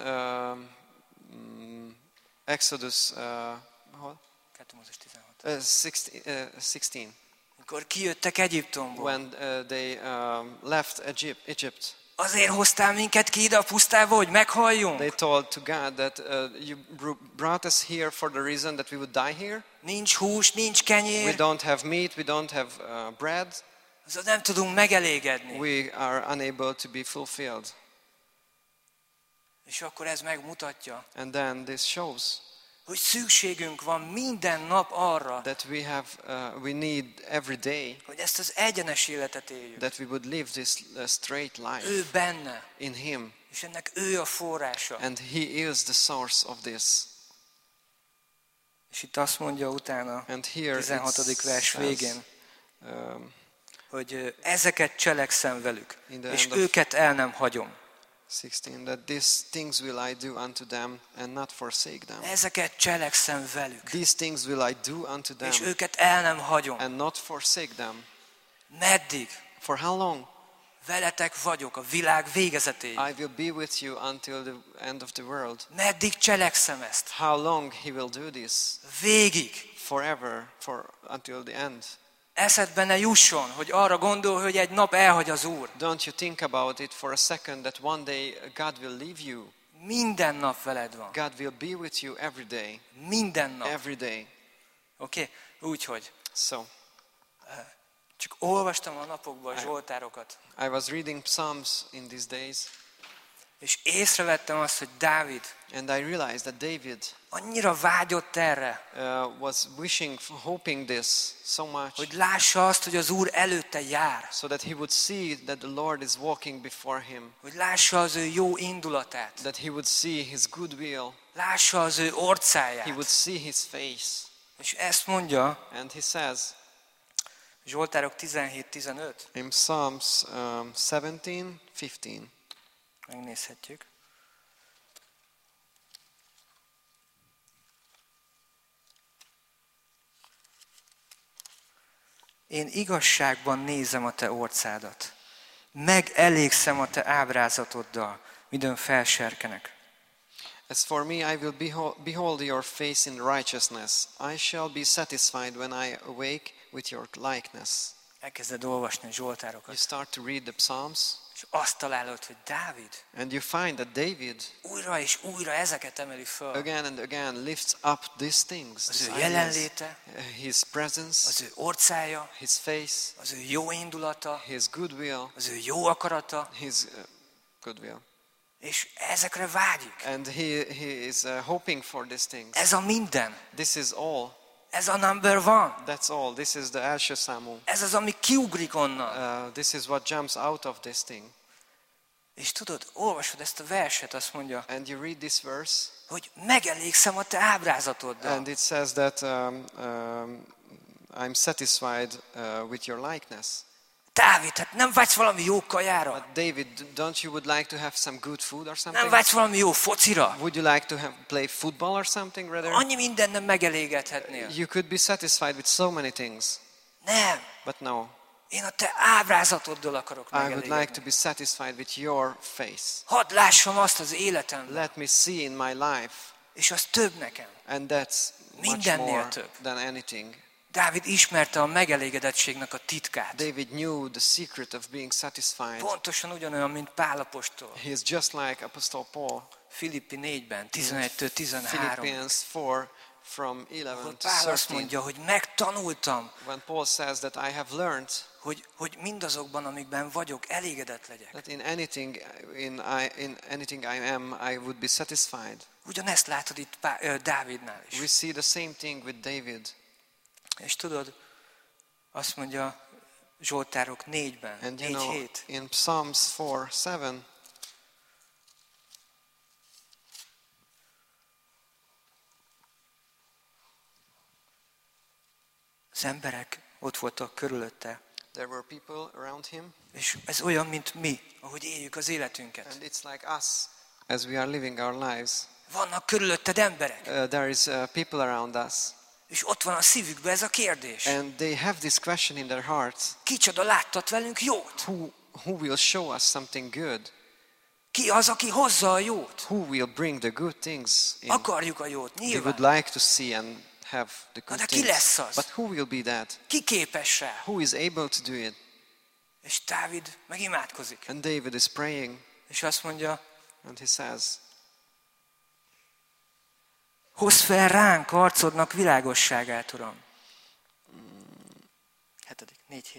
Exodus 2 Mózes 16. 16, Amikor kijöttek Egyiptomból. when they left Egypt, Azért hoztál minket ki ide a pusztába, hogy meghalljunk? they told to God that you brought us here for the reason that we would die here. Nincs hús, nincs We kenyér, don't have meat, we don't have bread. azaz nem tudunk megelégedni. We are unable to be fulfilled. És akkor ez megmutatja, And then this shows hogy szükségünk van minden nap arra, that we need every day hogy ezt az egyenes életet éljük. that we would live this straight life Ő benne, in Him. és ennek ő a forrása. And He is the source of this. És itt azt mondja utána, And here 16. vers says, végén, hogy ezeket cselekszem velük, In the és end of- őket el nem hagyom. 16, that these things will I do unto them and not forsake them. Ezeket cselekszem velük, These things will I do unto és them őket el nem hagyom. and not forsake them. Meddig? For how long? Veletek vagyok a világ végezetéig. I will be with you until the end of the world. Meddig cselekszem ezt? How long He will do this? Végig. Forever, until the end. Eszedbe ne jusson, hogy arra gondol, hogy egy nap elhagy az Úr. Don't you think about it for a second that one day God will leave you. Minden nap veled van. God will be with you every day. Minden nap. Every day. Oké? Úgyhogy. So, Csak olvastam a napokban a zsoltárokat. I was reading Psalms in these days, És észrevettem azt, hogy Dávid And I realized that David annyira vágyott erre, was wishing, hoping this so much, hogy lássa azt, hogy az Úr előtte jár. so that he would see that the Lord is walking before him, Hogy lássa az ő jó indulatát. that he would see his goodwill, Lássa az ő orcáját. he would see his face. És ezt mondja And he says Zsoltárok 17-15. in Psalms 17:15, Megnézhetjük. Én igazságban nézem a te orcádat. Megelégszem a te ábrázatoddal, midőn felserkenek. as for me, I will behold your face in righteousness. I shall be satisfied when I awake with your likeness. Elkezded olvasni a You Zsoltárokat, start to read the Psalms, és azt találod, hogy Dávid and you find that David újra és újra ezeket emeli föl. again and again lifts up these things, Az these ő ideas, jelenléte, his presence, az ő orcája, his face, az ő jó indulata, his goodwill, az ő jó akarata, his goodwill. és ezekre vágyik. And he is hoping for these things. Ez a minden. This is all. Ez a number one. That's all. This is the első számú. Ez az, ami kiugrik onnan. This is what jumps out of this thing. És tudod, olvasod ezt a verset, azt mondja, And you read this verse, hogy megelégszem a te ábrázatoddal. and it says that I'm satisfied with your likeness. Dávid, hát nem vágysz valami jó kajára? But David, don't you would like to have some good food or Nem something? vágysz valami jó focira? Would you like to play football or something rather? Annyi minden nem megelégedhetnél. You could be satisfied with so many things. Nem. But no, Én a te ábrázatoddal akarok I would like to megelégedni. be satisfied with your face. Hadd lássam azt az életemben, Let me see in my life. és az több nekem. And that's much Mindennél more több. than anything. Dávid ismerte a megelégedettségnek a titkát. David knew the secret of being satisfied. Pontosan ugyanolyan, mint Pál apostol. He is just like Apostle Paul. Filippi 4-ben, 11-től 13. Philippians 4 from 11 Ahol to Pál azt 13. mondja, hogy megtanultam, When Paul says that I have learned hogy mindazokban, amikben vagyok, elégedett legyek. that in anything I am, I would be satisfied. Ugyanezt látod itt Dávidnál is. We see the same thing with David. És tudod, azt mondja Zsoltárok 4-ben, And you know, 4-7. in Psalms 4:7, Az emberek ott voltak körülötte, there were people around him, és ez olyan, mint mi, ahogy éljük az életünket. and it's like us as we are living our lives. Vannak körülötted emberek, There is people around us, és ott van a szívükben ez a kérdés. and they have this question in their hearts: Kicsoda láttat velünk jót? who will show us something good? Ki az, aki hozza a jót? Who will bring the good things in? Akarjuk a jót, We would nyilván. like to see and have the good de ki things. lesz az? But who will be that? Ki képes rá? Who is able to do it? És Dávid meg imádkozik. And David is praying, És azt mondja, and he says, hozz fel ránk arcodnak világosságát, Uram. 4-7.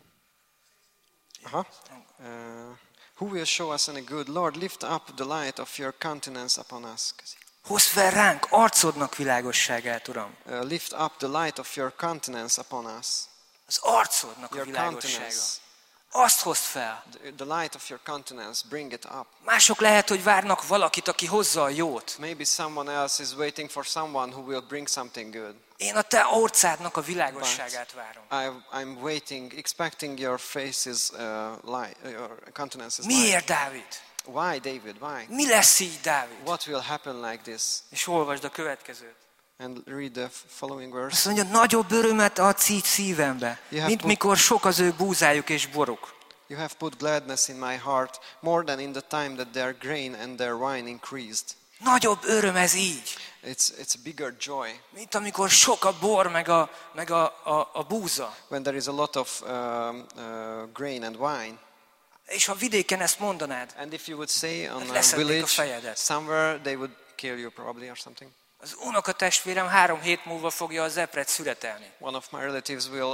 who will show us any good? Lord, lift up the light of your countenance upon us. Hozz fel ránk arcodnak világosságát, Uram. Lift up the light of your countenance upon us. Az arcodnak a Your világossága. countenance. Azt hozd fel. The light of your countenance, bring it up. Mások lehet, hogy várnak valakit, aki hozza a jót. Maybe someone else is waiting for someone who will bring something good. Én a te arcádnak a világosságát várom. I'm waiting, expecting your face's light, your countenance's light. Miért, Dávid? Why, David? Why? Mi lesz így, Dávid? What will happen like this? És olvasd a következőt. And read the following Azt verse. mondja, nagyobb örömet adsz így szívembe, mint mikor sok az ő búzájuk és boruk. You have put gladness in my heart more than in the time that their grain and their wine increased. Nagyobb öröm ez így, It's a bigger joy mint amikor sok a bor, meg a búza. when there is a lot of grain and wine. És ha vidéken ezt mondanád, And if you would say on a leszednék a village fejedet. somewhere, they would kill you probably or something. az unokatestvérem 3 hét múlva fogja az epret szüretelni. One of my relatives will,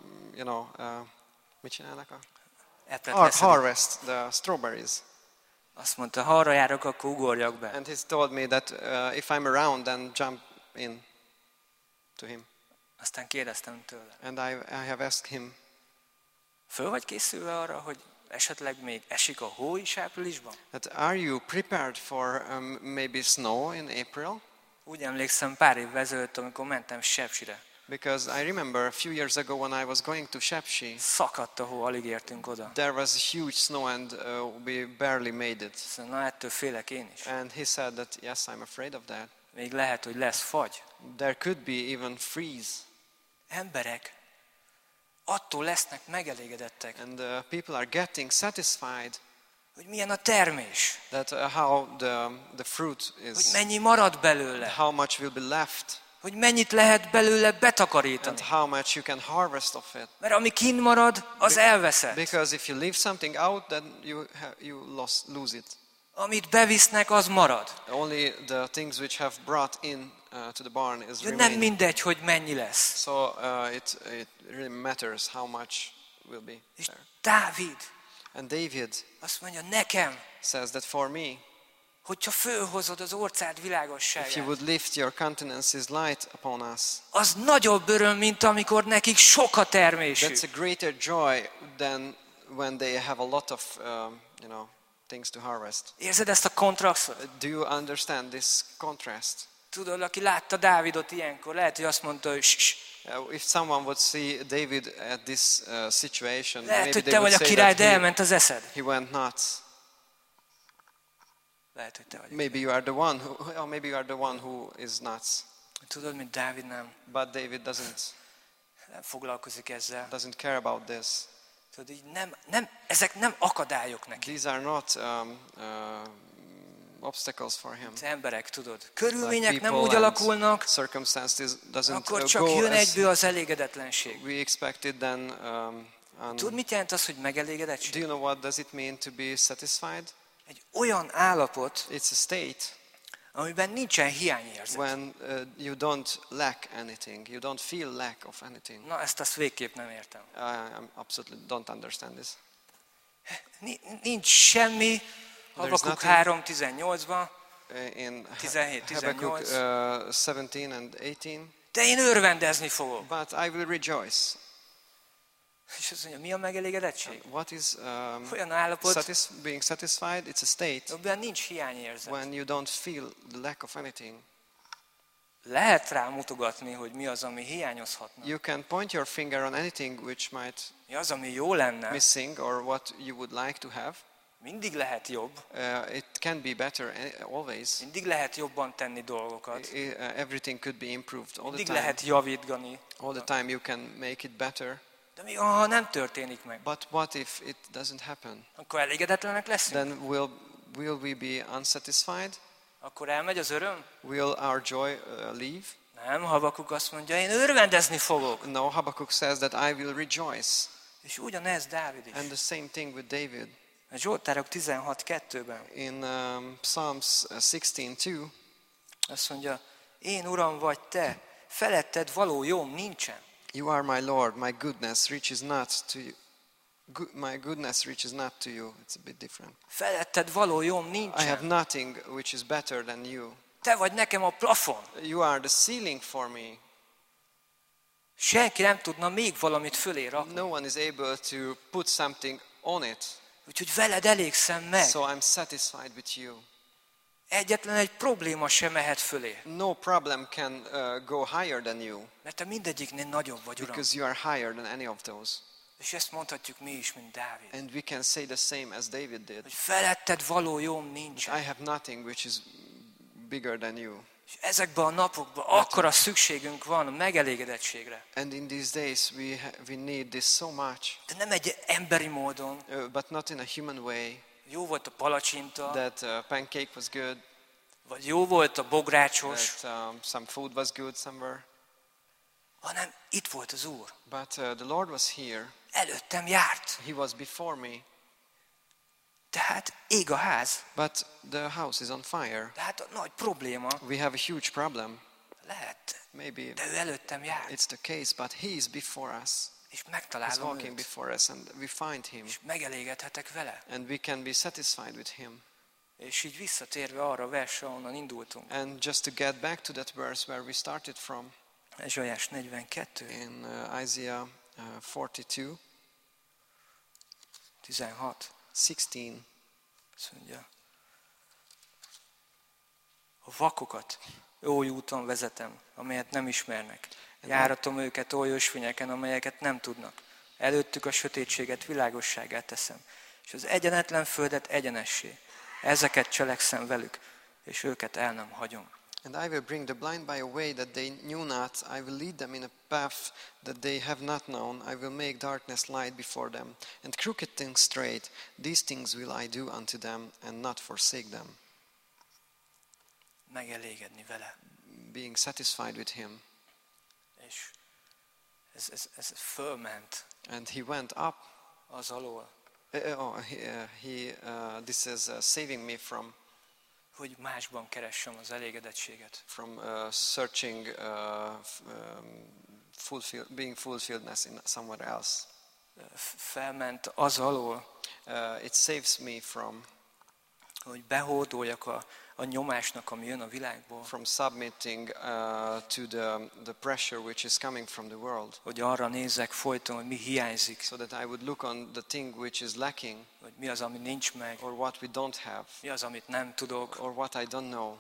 mit csinálnak? Epret leszedik. Harvest the strawberries. Azt mondta, ha arra járok, akkor ugorjak be. And he's told me that if I'm around, then jump in to him. Aztán kérdeztem tőle. And I have asked him, Föl vagy készülve arra, hogy esetleg még esik a hó is áprilisban? that are you prepared for maybe snow in April? Úgy emlékszem pár évvel ezelőtt, amikor mentem Sepsire. Because I remember a few years ago when I was going to Shepshi, Szakadt a hó, alig értünk oda. there was huge snow and we barely made it. Szóval, na ettől félek én is. And he said that, yes, I'm afraid of that. Még lehet, hogy lesz fagy. There could be even freeze. Emberek attól lesznek megelégedettek, And people are getting satisfied hogy milyen a termés, that how the fruit hogy is, mennyi marad belőle, how much will be left, hogy mennyit lehet belőle and betakarítani. how much you can harvest of it. Mert ami kint marad, az elveszett. Because if you leave something out, then you lose it. Amit bevisznek, az marad. Only the things which have brought in to the barn is Nem remaining. mindegy, hogy mennyi lesz. So it really matters how much will be És there. Dávid And David azt mondja, nekem, says that for me, hogyha fölhozod az orcád if you világosságát, would lift your countenance's light upon us, az nagyobb öröm, mint amikor nekik sok a termésük. that's a greater joy than when they have a lot of things to harvest. Érzed ezt a kontrasztot? Do you understand this contrast? Tudod, aki látta Dávidot ilyenkor, lehet, hogy azt mondta, hogy If someone would see David at this situation, lehet, maybe hogy they te would vagy a say király, that de elment az eszed. he went nuts. Lehet, hogy te vagy. Maybe you are the one who, or maybe you are the one who is nuts. Tudod, mint Dávid nem But David nem foglalkozik ezzel. doesn't care about this. Tudod, így ezek nem akadályok neki. These are not obstacles for him. Az emberek, tudod, Like körülmények nem people úgy and alakulnak, circumstances doesn't akkor csak go jön as egyből az elégedetlenség. we expected. Then, Tudod, mit jelent az, hogy megelégedettség? do you know what does it mean to be satisfied? Egy olyan állapot, It's a state amiben nincsen hiányérzet. when you don't lack anything. You don't feel lack of anything. Na, ezt azt végképp nem értem. I absolutely don't understand this. Nincs semmi, Habakuk nothing. 3:18-ban, In 17, Habakkuk 18. 17 and 18, de én örvendezni fogok. but I will rejoice. És azt mondja, mi a megelégedettség? What is Olyan állapot, being satisfied? It's a state amiben nincs hiányérzet. when you don't feel the lack of anything. Lehet rá mutogatni, hogy mi az, ami hiányozhatna. You can point your finger on anything which might Mi az, ami jó lenne. missing or what you would like to have. Mindig lehet jobb. It can be better always. Mindig lehet jobban tenni dolgokat. Everything could be improved all the Mindig time. lehet javítani. All the time you can make it better. De mi, ha nem történik meg? But what if it doesn't happen? Akkor elégedetlenek leszünk? Then will we be unsatisfied? Akkor elmegy az öröm? Will our joy leave? Nem, Habakuk azt mondja, én örvendezni fogok. No, Habakkuk says that I will rejoice. És ugyanez Dávid is. And the same thing with David. A Zsoltárok 16:2-ben In Psalms 16:2, azt mondja, én Uram vagy te, feletted való jóm nincsen. you are my Lord, my goodness reaches not to you. My goodness reaches not to you. It's a bit different. Feletted való jóm I have nincsen. nothing which is better than you. Te vagy nekem a plafon. You are the ceiling for me. Senki nem tudna még valamit fölé rakni. No one is able to put something on it. Úgyhogy veled elégszem meg. So I'm satisfied with you. Egyetlen egy probléma sem mehet fölé. No problem can go higher than you, Mert te mindegyiknél nagyobb vagy, Uram. because you are higher than any of those. És ezt mondhatjuk mi is, mint Dávid. And we can say the same as David did. Hogy feletted való jóm nincsen. I have nothing which is bigger than you. És ezekben a napokban akkora szükségünk van a megelégedettségre. And in these days we need this so much, De nem egy emberi módon. but not in a human way. Jó volt a palacsinta, That pancake was good, vagy jó volt a bográcsos, that some food was good somewhere. hanem itt volt az Úr. But the Lord was here. Előttem járt. He was before me. Tehát ég a ház. But the house is on fire. Tehát a nagy probléma We have a huge problem. lehet, Maybe de ő előttem járt. it's the case, but He is before us. És He's megtalálom walking őt. before us, and we find Him. És megelégedhetek vele. And we can be satisfied with Him. És így visszatérve arra a versre, ahonnan indultunk. And just to get back to that verse where we started from, Ezsaiás 42, in Isaiah 42, 16. 16, Azt mondja, a vakokat oly úton vezetem, amelyet nem ismernek. Járatom őket oly ösvényeken, amelyeket nem tudnak. Előttük a sötétséget világosságá teszem, és az egyenetlen földet egyenessé. Ezeket cselekszem velük, és őket el nem hagyom. And I will bring the blind by a way that they knew not. I will lead them in a path that they have not known. I will make darkness light before them, and crooked things straight. These things will I do unto them, and not forsake them. Megelégedni vele. Being satisfied with him. És ez fölment And he went up. az alól, This is saving me from hogy másban keressem az elégedettséget. searching, being fulfilledness in somewhere else. Felment az alól, It saves me from hogy behódoljak a nyomásnak, ami jön a világból. From submitting to the pressure which is coming from the world. Hogy arra nézzek folyton, hogy mi hiányzik. So that I would look on the thing which is lacking. Hogy mi az, ami nincs meg. Or what we don't have. Mi az, amit nem tudok. Or what I don't know.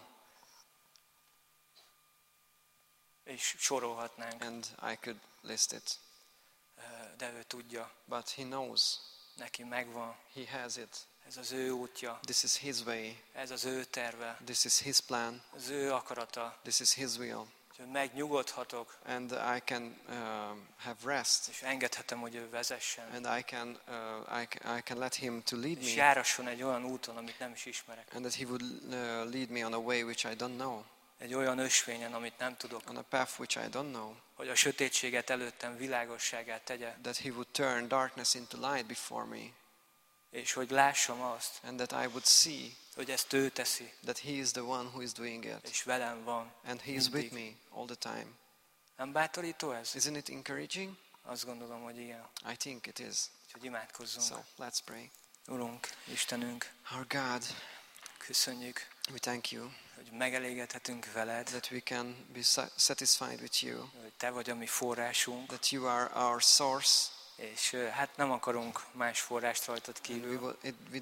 És sorolhatnánk. And I could list it. De ő tudja. But he knows. Neki megvan. He has it. Ez az ő útja. This is his way. Ez az ő terve. This is his plan. Az ő akarata. This is his will. Úgyhogy megnyugodhatok. And I can have rest. És engedhetem, hogy ő vezessen. And I can let him to lead me. És járasson egy olyan úton, amit nem is ismerek. And that he would lead me on a way which I don't know. Egy olyan ösvényen, amit nem tudok. On a path which I don't know. Hogy a sötétséget előttem világosságát tegye. That he would turn darkness into light before me. És hogy lássam azt. And that I would see. Hogy ezt ő teszi. That he is the one who is doing it. És velem van. And he is with me all the time. Nem bátorító ez? Isn't it encouraging? Azt gondolom, hogy igen. I think it is. Úgyhogy imádkozzunk. So let's pray. Urunk, Istenünk, our God, köszönjük, we thank you hogy megelégedhetünk veled, that we can be satisfied with you, hogy te vagy a mi forrásunk, that you are our source, és hát nem akarunk más forrást rajtad kívül.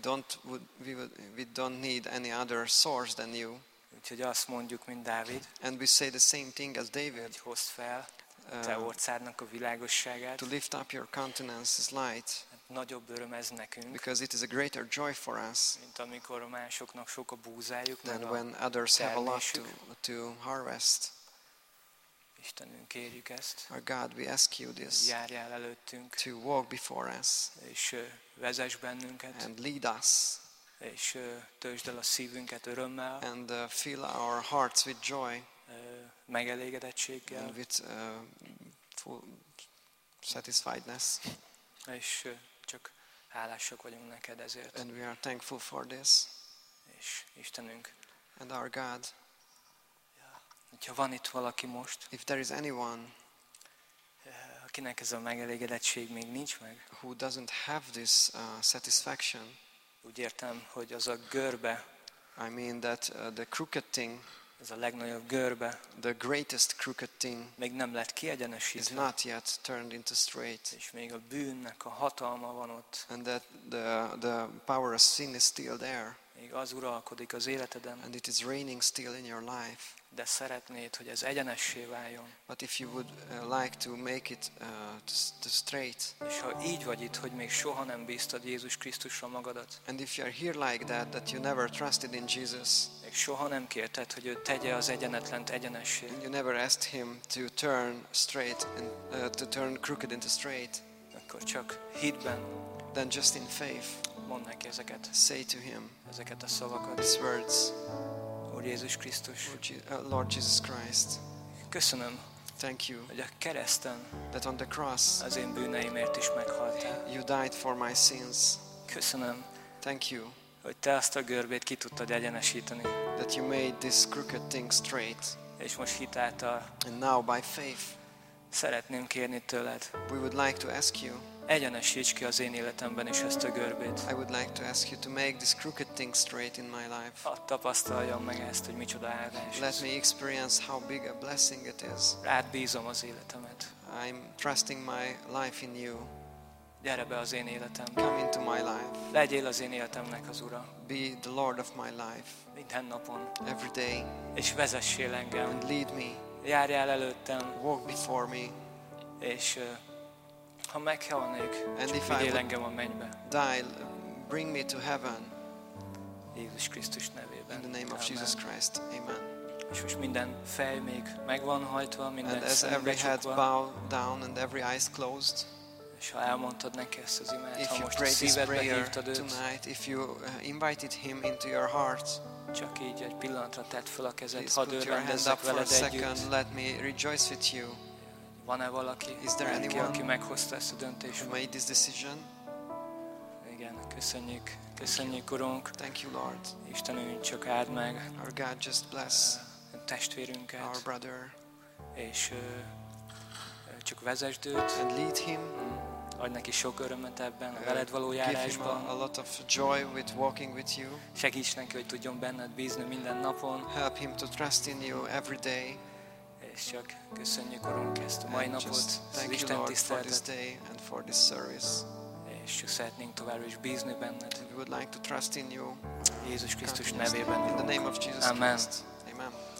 We don't need any other source than you. Úgyhogy azt mondjuk, mint Dávid, and we say the same thing as David, hogy hozd fel te orcádnak a világosságát. To lift up your countenance's light. Hát nagyobb öröm ez nekünk, because it is a greater joy for us, mint amikor másoknak sok a búzájuk, than when others have a lot to harvest. Istenünk, kérjük ezt. Our God, we ask you this. Járjál előttünk. To walk before us. És vezess bennünket. And lead us. És töltsd el a szívünket örömmel. And fill our hearts with joy. Megelégedettséggel. And with full satisfiedness. És csak hálásak vagyunk neked ezért. And we are thankful for this. És Istenünk. And our God. Ha van itt valaki most, if there is anyone, akinek ez a megelégedettség még nincs meg, who doesn't have this satisfaction, úgy értem, hogy az a görbe, I mean that the crooked thing, ez a legnagyobb görbe, the greatest crooked thing, még nem lett kiegyenesítve, is not yet turned into straight, és még a bűnnek a hatalma van ott, and that the power of sin is still there, még az uralkodik az életeden, and it is reigning still in your life. De szeretnéd, hogy ez egyenessé váljon. But if you would like to make it to straight. És ha így vagy itt, hogy még soha nem bíztad Jézus Krisztusra magadat. And if you are here like that you never trusted in Jesus. Még soha nem kérted, hogy ő tegye az egyenetlent egyenessé. And you never asked him to turn straight and to turn crooked into straight. Akkor csak hitben. Then just in faith. Mondd neki ezeket. Say to him. Ezeket a szavakat. These words. Úr Jézus Krisztus. Lord Jesus Christ. Köszönöm. Thank you. Hogy a kereszten. That on the cross. Az én bűneimért is meghaltál. You died for my sins. Köszönöm. Thank you. Hogy te azt a görbét ki tudtad egyenesíteni. That you made this crooked thing straight. És most hitáltal. And now by faith. Szeretném kérni tőled. We would like to ask you. egyenesíts ki az én életemben is ezt a görbét. I would like to ask you to make this crooked thing straight in my life. Hadd tapasztaljam meg ezt, hogy micsoda áldás. Let me experience how big a blessing it is. Rád bízom az életemet. I'm trusting my life in you. Gyere be az én életembe. Come into my life. Legyél az én életemnek az Ura. Be the Lord of my life. Minden napon. Every day. És vezessél engem. And lead me. Járjál előttem. Walk before me. És ha meghalnék, And csak if I vigyél would engem a mennybe. Die, bring me to heaven. Jézus Krisztus nevében. In the name of Amen. Jesus Christ. Amen. És most minden fej még meg van hajtva, minden And as szem every head becsukva. bowed down and every eyes closed, És ha elmondtad neki ezt az imát, if ha you most a prayed this szívedbe prayer hívtad őt, tonight, if you invited him into your heart, csak így egy pillanatra tedd fel a kezed, please hadd put your hand örvendezzek up for a veled second. együtt. Let me rejoice with you. Van-e valaki, Is there aki, anyone aki meghozta ezt a döntést? who made this decision? Igen, köszönjük Urunk. Thank you, Lord. Istenünk, csak áld meg Our God, just bless a testvérünket, our brother és csak vezesd őt, and lead him. adj neki sok örömet ebben, a veled való Give him járásban. a lot of joy with walking with you. Segíts neki, hogy tudjon benned bízni minden napon, Help him to trust in you every day. és csak köszönjük Urunk ezt a mai And napot, just ezt az thank you, Isten Lord, for this tiszteletet, day and for this service. és csak szeretnénk továbbra is bízni benned. We would like to trust in you. Jézus Krisztus Continuously. nevében. In the name of Jesus Amen. Christ. Amen.